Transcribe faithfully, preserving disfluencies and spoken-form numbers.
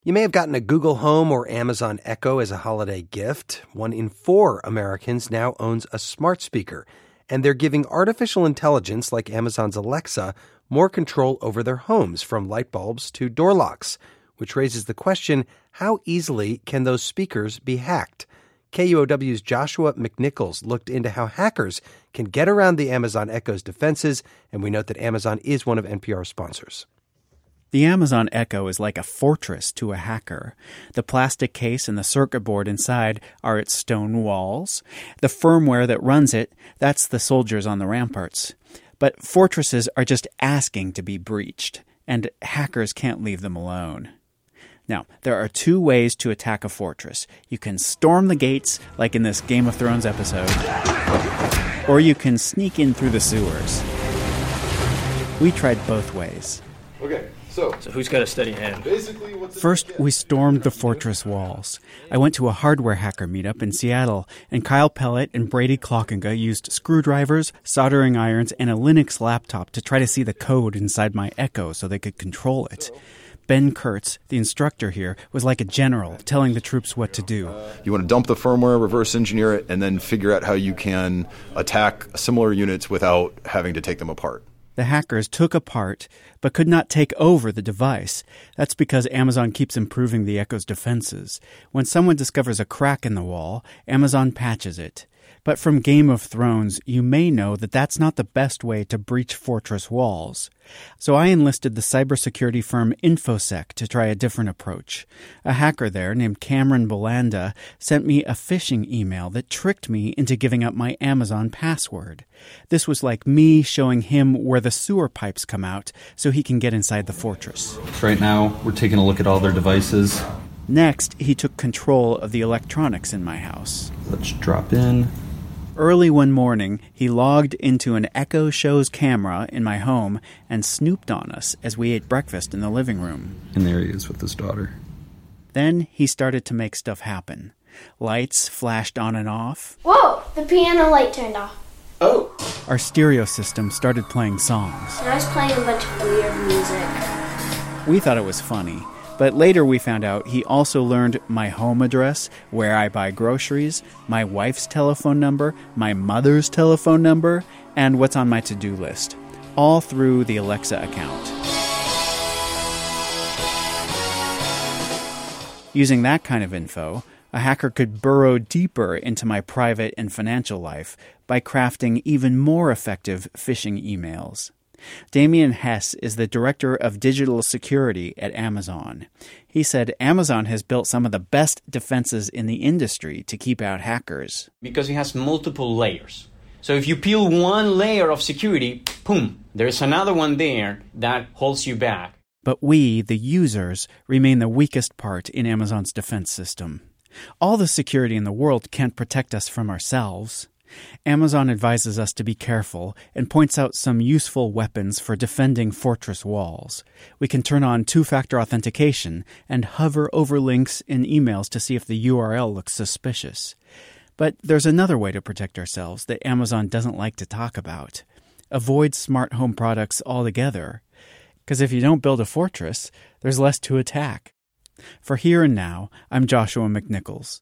You may have gotten a Google Home or Amazon Echo as a holiday gift. One in four Americans now owns a smart speaker, and they're giving artificial intelligence like Amazon's Alexa more control over their homes, from light bulbs to door locks, which raises the question, how easily can those speakers be hacked? K U O W's Joshua McNichols looked into how hackers can get around the Amazon Echo's defenses, and we note that Amazon is one of N P R's sponsors. The Amazon Echo is like a fortress to a hacker. The plastic case and the circuit board inside are its stone walls. The firmware that runs it, that's the soldiers on the ramparts. But fortresses are just asking to be breached, and hackers can't leave them alone. Now, there are two ways to attack a fortress. You can storm the gates, like in this Game of Thrones episode, or you can sneak in through the sewers. We tried both ways. Okay. So, so who's got a steady hand? Basically, what's First, we stormed the fortress walls. I went to a hardware hacker meetup in Seattle, and Kyle Pellet and Brady Klockenga used screwdrivers, soldering irons, and a Linux laptop to try to see the code inside my Echo so they could control it. Ben Kurtz, the instructor here, was like a general, telling the troops what to do. You want to dump the firmware, reverse engineer it, and then figure out how you can attack similar units without having to take them apart. The hackers took apart, but could not take over the device. That's because Amazon keeps improving the Echo's defenses. When someone discovers a crack in the wall, Amazon patches it. But from Game of Thrones, you may know that that's not the best way to breach fortress walls. So I enlisted the cybersecurity firm InfoSec to try a different approach. A hacker there named Cameron Bolanda sent me a phishing email that tricked me into giving up my Amazon password. This was like me showing him where the sewer pipes come out so he can get inside the fortress. Right now, we're taking a look at all their devices. Next, he took control of the electronics in my house. Let's drop in. Early one morning, he logged into an Echo Show's camera in my home and snooped on us as we ate breakfast in the living room. And there he is with his daughter. Then he started to make stuff happen. Lights flashed on and off. Whoa! The piano light turned off. Oh! Our stereo system started playing songs. And I was playing a bunch of weird music. We thought it was funny. But later we found out he also learned my home address, where I buy groceries, my wife's telephone number, my mother's telephone number, and what's on my to-do list, all through the Alexa account. Using that kind of info, a hacker could burrow deeper into my private and financial life by crafting even more effective phishing emails. Damien Hess is the director of digital security at Amazon. He said Amazon has built some of the best defenses in the industry to keep out hackers. Because it has multiple layers. So if you peel one layer of security, boom, there's another one there that holds you back. But we, the users, remain the weakest part in Amazon's defense system. All the security in the world can't protect us from ourselves. Amazon advises us to be careful and points out some useful weapons for defending fortress walls. We can turn on two-factor authentication and hover over links in emails to see if the U R L looks suspicious. But there's another way to protect ourselves that Amazon doesn't like to talk about. Avoid smart home products altogether. Because if you don't build a fortress, there's less to attack. For Here and Now, I'm Joshua McNichols.